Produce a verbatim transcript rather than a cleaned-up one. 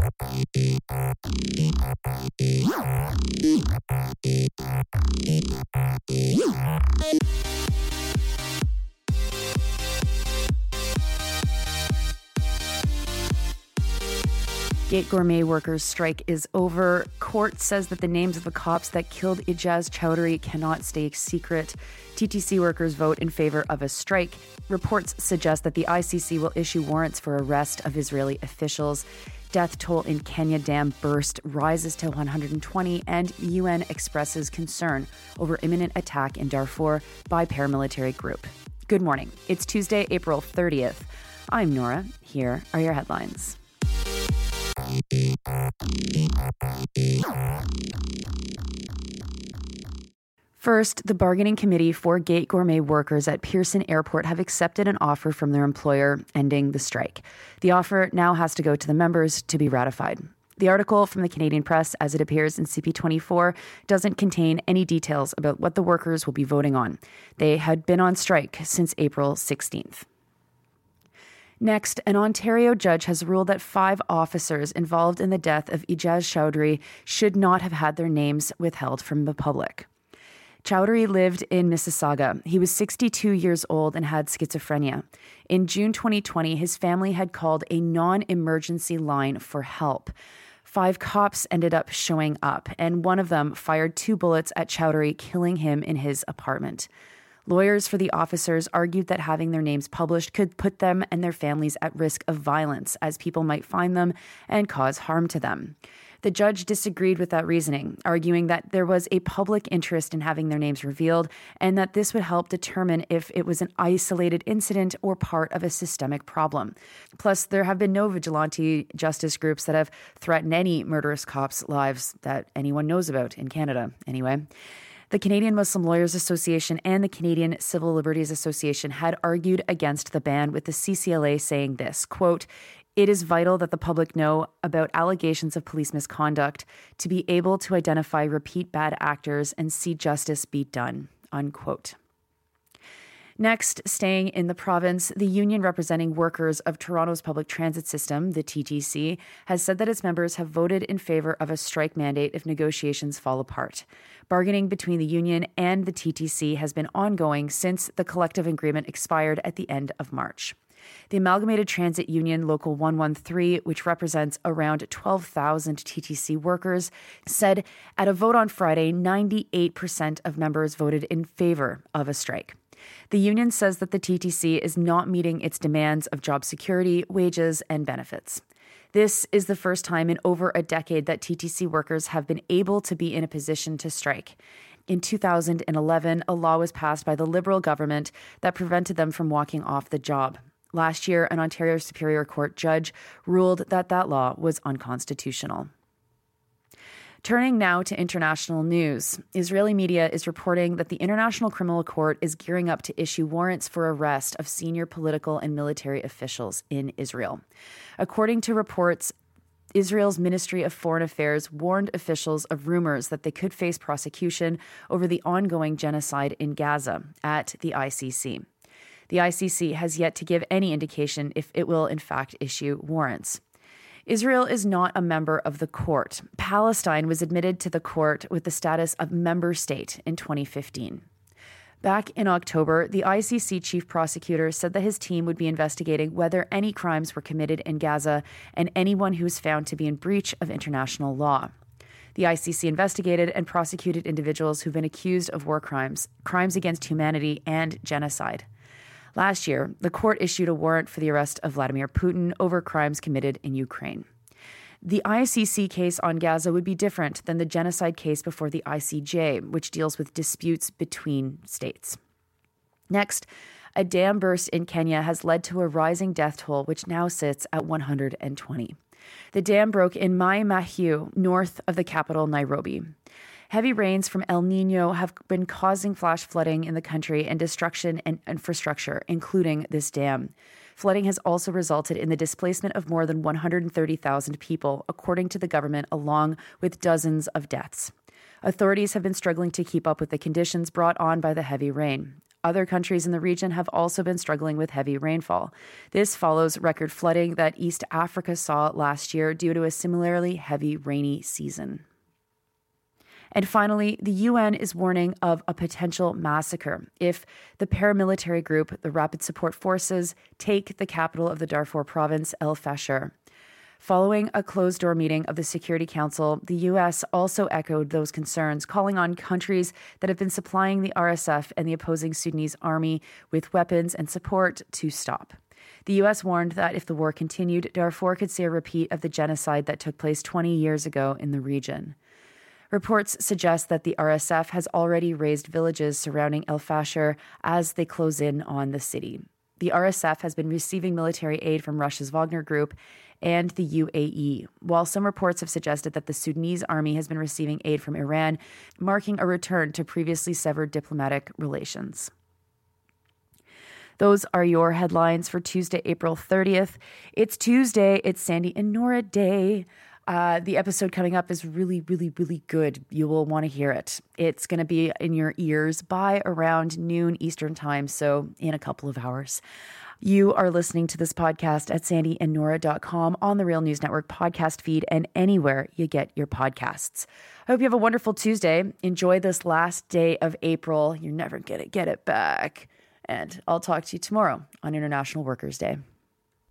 Gate Gourmet workers' strike is over. Court says that the names of the cops that killed Ijaz Chowdhury cannot stay secret. T T C workers vote in favor of a strike. Reports suggest that the I C C will issue warrants for arrest of Israeli officials. Death toll in Kenya dam burst rises to one hundred twenty, and U N expresses concern over imminent attack in Darfur by paramilitary group. Good morning. It's Tuesday, April thirtieth. I'm Nora. Here are your headlines. First, the bargaining committee for Gate Gourmet workers at Pearson Airport have accepted an offer from their employer ending the strike. The offer now has to go to the members to be ratified. The article from the Canadian Press, as it appears in C P twenty-four, doesn't contain any details about what the workers will be voting on. They had been on strike since April sixteenth. Next, an Ontario judge has ruled that five officers involved in the death of Ijaz Chowdhury should not have had their names withheld from the public. Chowdhury lived in Mississauga. He was sixty-two years old and had schizophrenia. In June twenty twenty, his family had called a non-emergency line for help. Five cops ended up showing up, and one of them fired two bullets at Chowdhury, killing him in his apartment. Lawyers for the officers argued that having their names published could put them and their families at risk of violence, as people might find them and cause harm to them. The judge disagreed with that reasoning, arguing that there was a public interest in having their names revealed and that this would help determine if it was an isolated incident or part of a systemic problem. Plus, there have been no vigilante justice groups that have threatened any murderous cops' lives that anyone knows about in Canada, anyway. The Canadian Muslim Lawyers Association and the Canadian Civil Liberties Association had argued against the ban, with the C C L A saying this, quote, "It is vital that the public know about allegations of police misconduct to be able to identify repeat bad actors and see justice be done," unquote. Next, staying in the province, the union representing workers of Toronto's public transit system, the T T C, has said that its members have voted in favor of a strike mandate if negotiations fall apart. Bargaining between the union and the T T C has been ongoing since the collective agreement expired at the end of March. The Amalgamated Transit Union Local one one three, which represents around twelve thousand T T C workers, said at a vote on Friday, ninety-eight percent of members voted in favor of a strike. The union says that the T T C is not meeting its demands of job security, wages, and benefits. This is the first time in over a decade that T T C workers have been able to be in a position to strike. In two thousand eleven, a law was passed by the Liberal government that prevented them from walking off the job. Last year, an Ontario Superior Court judge ruled that that law was unconstitutional. Turning now to international news, Israeli media is reporting that the International Criminal Court is gearing up to issue warrants for arrest of senior political and military officials in Israel. According to reports, Israel's Ministry of Foreign Affairs warned officials of rumors that they could face prosecution over the ongoing genocide in Gaza at the I C C. The I C C has yet to give any indication if it will in fact issue warrants. Israel is not a member of the court. Palestine was admitted to the court with the status of member state in twenty fifteen. Back in October, the I C C chief prosecutor said that his team would be investigating whether any crimes were committed in Gaza and anyone who was found to be in breach of international law. The I C C investigated and prosecuted individuals who've been accused of war crimes, crimes against humanity, and genocide. Last year, the court issued a warrant for the arrest of Vladimir Putin over crimes committed in Ukraine. The I C C case on Gaza would be different than the genocide case before the I C J, which deals with disputes between states. Next, a dam burst in Kenya has led to a rising death toll, which now sits at one hundred twenty. The dam broke in Mai Mahiu, north of the capital, Nairobi. Heavy rains from El Nino have been causing flash flooding in the country and destruction in infrastructure, including this dam. Flooding has also resulted in the displacement of more than one hundred thirty thousand people, according to the government, along with dozens of deaths. Authorities have been struggling to keep up with the conditions brought on by the heavy rain. Other countries in the region have also been struggling with heavy rainfall. This follows record flooding that East Africa saw last year due to a similarly heavy rainy season. And finally, the U N is warning of a potential massacre if the paramilitary group, the Rapid Support Forces, take the capital of the Darfur province, El Fasher. Following a closed-door meeting of the Security Council, the U S also echoed those concerns, calling on countries that have been supplying the R S F and the opposing Sudanese army with weapons and support to stop. The U S warned that if the war continued, Darfur could see a repeat of the genocide that took place twenty years ago in the region. Reports suggest that the R S F has already razed villages surrounding El Fasher as they close in on the city. The R S F has been receiving military aid from Russia's Wagner Group and the U A E, while some reports have suggested that the Sudanese army has been receiving aid from Iran, marking a return to previously severed diplomatic relations. Those are your headlines for Tuesday, April thirtieth. It's Tuesday. It's Sandy and Nora Day. Uh, the episode coming up is really, really, really good. You will want to hear it. It's going to be in your ears by around noon Eastern time, so in a couple of hours. You are listening to this podcast at sandy and nora dot com, on the Real News Network podcast feed, and anywhere you get your podcasts. I hope you have a wonderful Tuesday. Enjoy this last day of April. You're never going to get it back. And I'll talk to you tomorrow on International Workers' Day.